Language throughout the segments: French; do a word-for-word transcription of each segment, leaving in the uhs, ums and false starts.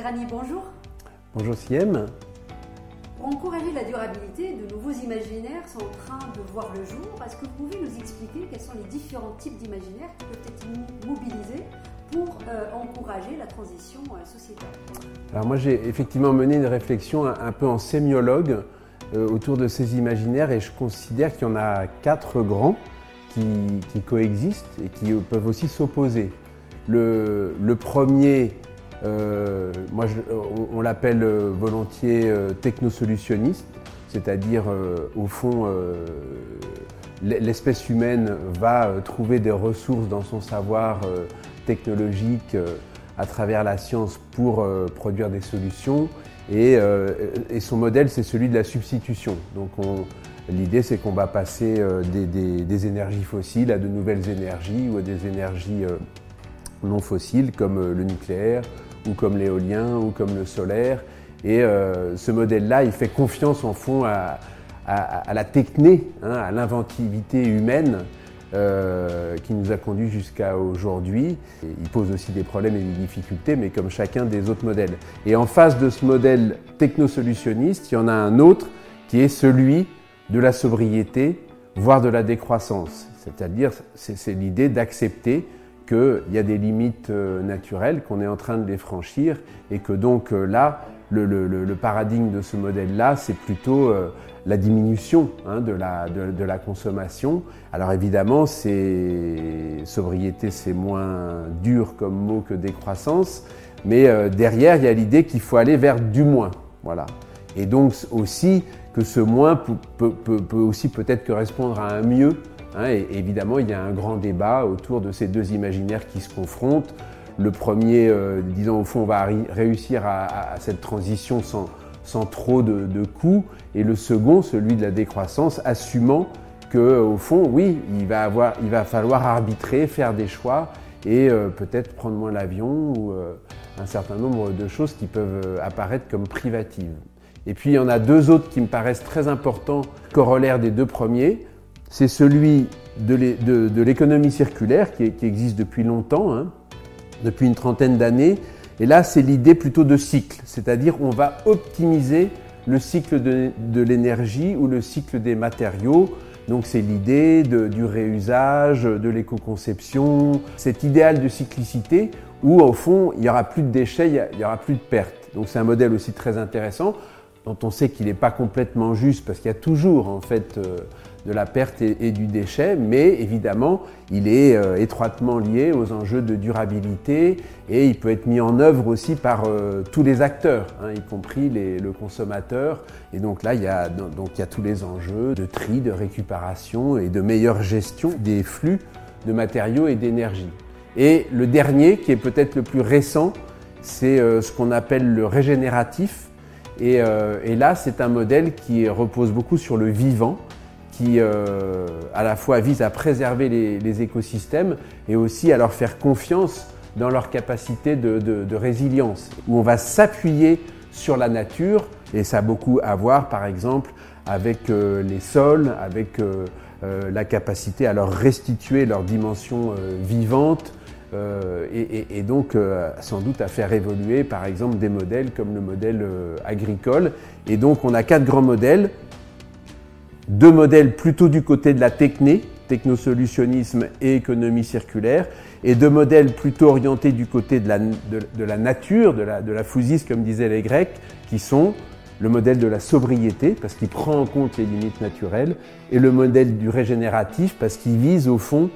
Grani, bonjour. Bonjour Siem. Pour encourager la durabilité, de nouveaux imaginaires sont en train de voir le jour. Est-ce que vous pouvez nous expliquer quels sont les différents types d'imaginaires qui peuvent être mobilisés pour euh, encourager la transition euh, sociétale? Alors moi j'ai effectivement mené une réflexion un, un peu en sémiologue euh, autour de ces imaginaires et je considère qu'il y en a quatre grands qui, qui coexistent et qui peuvent aussi s'opposer. Le, le premier, euh, moi je, on, on l'appelle volontiers euh, technosolutionniste, c'est-à-dire euh, au fond euh, l'espèce humaine va euh, trouver des ressources dans son savoir euh, technologique euh, à travers la science pour euh, produire des solutions et, euh, et son modèle c'est celui de la substitution. Donc on, l'idée c'est qu'on va passer euh, des, des, des énergies fossiles à de nouvelles énergies ou à des énergies euh, non fossiles comme euh, le nucléaire ou comme l'éolien ou comme le solaire. Et euh, ce modèle-là, il fait confiance en fond à, à, à la techné, hein, à l'inventivité humaine euh, qui nous a conduits jusqu'à aujourd'hui. Et il pose aussi des problèmes et des difficultés, mais comme chacun des autres modèles. Et en face de ce modèle technosolutionniste, il y en a un autre qui est celui de la sobriété, voire de la décroissance. C'est-à-dire, c'est, c'est l'idée d'accepter qu'il y a des limites euh, naturelles, qu'on est en train de les franchir et que donc euh, là, le, le, le paradigme de ce modèle-là, c'est plutôt euh, la diminution hein, de, la, de, de la consommation. Alors évidemment, c'est, sobriété, c'est moins dur comme mot que décroissance, mais euh, derrière, il y a l'idée qu'il faut aller vers du moins. Voilà. Et donc aussi que ce moins peut, peut, peut aussi peut-être correspondre à un mieux. Hein, et évidemment, il y a un grand débat autour de ces deux imaginaires qui se confrontent. Le premier, euh, disons au fond, on va ri- réussir à, à, à cette transition sans, sans trop de, de coûts. Et le second, celui de la décroissance, assumant que, au fond, oui, il va, avoir, il va falloir arbitrer, faire des choix et euh, peut-être prendre moins l'avion ou euh, un certain nombre de choses qui peuvent apparaître comme privatives. Et puis, il y en a deux autres qui me paraissent très importants, corollaires des deux premiers. C'est celui de, l'é, de, de l'économie circulaire qui, qui existe depuis longtemps, hein, depuis une trentaine d'années. Et là, c'est l'idée plutôt de cycle, c'est-à-dire on va optimiser le cycle de, de l'énergie ou le cycle des matériaux. Donc c'est l'idée de, du réusage, de l'éco-conception, cet idéal de cyclicité où au fond il n'y aura plus de déchets, il n'y aura plus de pertes. Donc c'est un modèle aussi très intéressant dont on sait qu'il n'est pas complètement juste parce qu'il y a toujours en fait euh, de la perte et, et du déchet, mais évidemment il est euh, étroitement lié aux enjeux de durabilité et il peut être mis en œuvre aussi par euh, tous les acteurs, hein, y compris les, le consommateur. Et donc là il y a donc il y a tous les enjeux de tri, de récupération et de meilleure gestion des flux de matériaux et d'énergie. Et le dernier, qui est peut-être le plus récent, c'est euh, ce qu'on appelle le régénératif. Et, euh, et là, c'est un modèle qui repose beaucoup sur le vivant, qui euh, à la fois vise à préserver les, les écosystèmes et aussi à leur faire confiance dans leur capacité de, de, de résilience, où on va s'appuyer sur la nature, et ça a beaucoup à voir, par exemple, avec euh, les sols, avec euh, euh, la capacité à leur restituer leur dimension euh, vivante, Euh, et, et, et donc euh, sans doute à faire évoluer par exemple des modèles comme le modèle euh, agricole. Et donc on a quatre grands modèles, deux modèles plutôt du côté de la techné, technosolutionnisme et économie circulaire, et deux modèles plutôt orientés du côté de la, de, de la nature, de la, de la physis comme disaient les Grecs, qui sont le modèle de la sobriété parce qu'il prend en compte les limites naturelles, et le modèle du régénératif parce qu'il vise au fond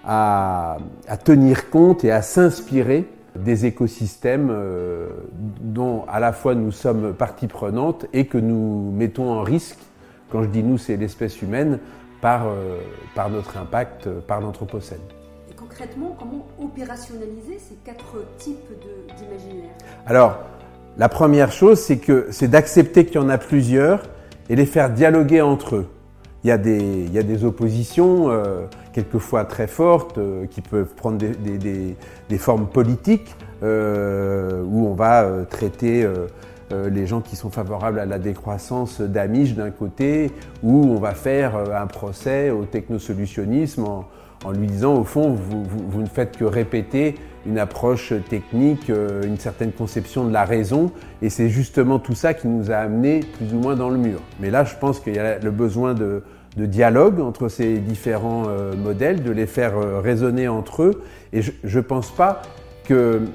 À, à tenir compte et à s'inspirer des écosystèmes euh, dont à la fois nous sommes partie prenante et que nous mettons en risque, quand je dis nous c'est l'espèce humaine, par, euh, par notre impact, par l'anthropocène. Et concrètement, comment opérationnaliser ces quatre types de, d'imaginaires? Alors, la première chose c'est, que, c'est d'accepter qu'il y en a plusieurs et les faire dialoguer entre eux. Il y a des, il y a des oppositions, euh, quelquefois très fortes, euh, qui peuvent prendre des, des, des, des formes politiques, euh, où on va euh, traiter euh, euh, les gens qui sont favorables à la décroissance d'Amish d'un côté, où on va faire euh, un procès au technosolutionnisme en, en lui disant au fond vous, vous, vous ne faites que répéter une approche technique, une certaine conception de la raison, et c'est justement tout ça qui nous a amenés plus ou moins dans le mur. Mais là, je pense qu'il y a le besoin de, de dialogue entre ces différents euh, modèles, de les faire euh, résonner entre eux, et je ne pense pas qu'il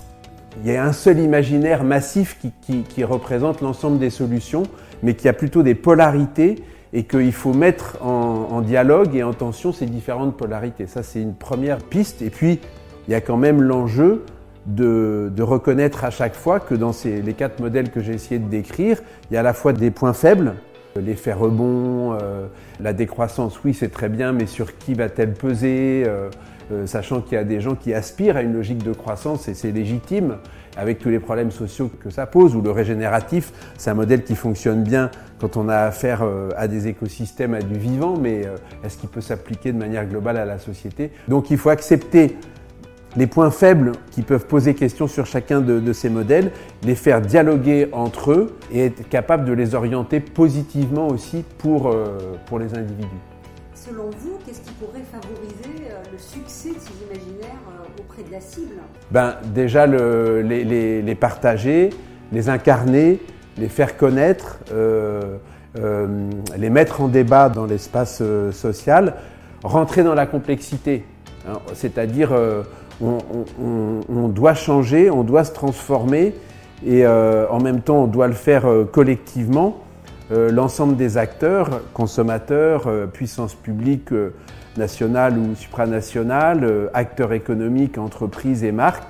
y ait un seul imaginaire massif qui, qui, qui représente l'ensemble des solutions, mais qu'il y a plutôt des polarités et qu'il faut mettre en, en dialogue et en tension ces différentes polarités. Ça, c'est une première piste. Et puis, il y a quand même l'enjeu de, de reconnaître à chaque fois que dans ces, les quatre modèles que j'ai essayé de décrire, il y a à la fois des points faibles, l'effet rebond, euh, la décroissance, oui c'est très bien, mais sur qui va-t-elle peser, euh, euh, sachant qu'il y a des gens qui aspirent à une logique de croissance et c'est légitime, avec tous les problèmes sociaux que ça pose, ou le régénératif, c'est un modèle qui fonctionne bien quand on a affaire euh, à des écosystèmes, à du vivant, mais euh, est-ce qu'il peut s'appliquer de manière globale à la société? Donc il faut accepter les points faibles qui peuvent poser question sur chacun de, de ces modèles, les faire dialoguer entre eux et être capable de les orienter positivement aussi pour, euh, pour les individus. Selon vous, qu'est-ce qui pourrait favoriser euh, le succès de ces imaginaires euh, auprès de la cible? Ben, déjà, le, les, les, les partager, les incarner, les faire connaître, euh, euh, les mettre en débat dans l'espace euh, social, rentrer dans la complexité, hein, c'est-à-dire euh, On, on, on doit changer, on doit se transformer et euh, en même temps on doit le faire euh, collectivement. Euh, l'ensemble des acteurs, consommateurs, euh, puissance publique euh, nationale ou supranationale, euh, acteurs économiques, entreprises et marques.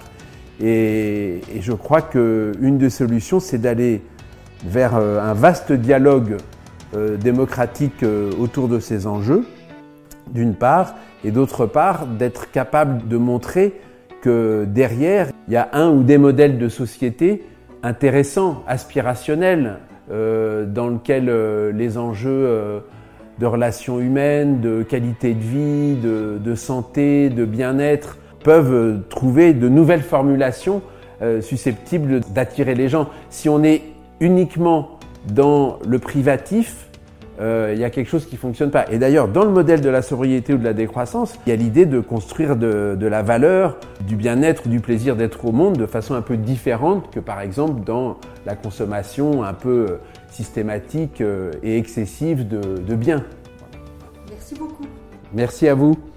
Et, et je crois qu'une des solutions, c'est d'aller vers euh, un vaste dialogue euh, démocratique euh, autour de ces enjeux, d'une part, et d'autre part, d'être capable de montrer que derrière, il y a un ou des modèles de société intéressants, aspirationnels, euh, dans lesquels euh, les enjeux euh, de relations humaines, de qualité de vie, de, de santé, de bien-être peuvent trouver de nouvelles formulations euh, susceptibles d'attirer les gens. Si on est uniquement dans le privatif, Euh, il y a quelque chose qui ne fonctionne pas. Et d'ailleurs, dans le modèle de la sobriété ou de la décroissance, il y a l'idée de construire de, de la valeur, du bien-être, du plaisir d'être au monde de façon un peu différente que par exemple dans la consommation un peu systématique et excessive de, de biens. Merci beaucoup. Merci à vous.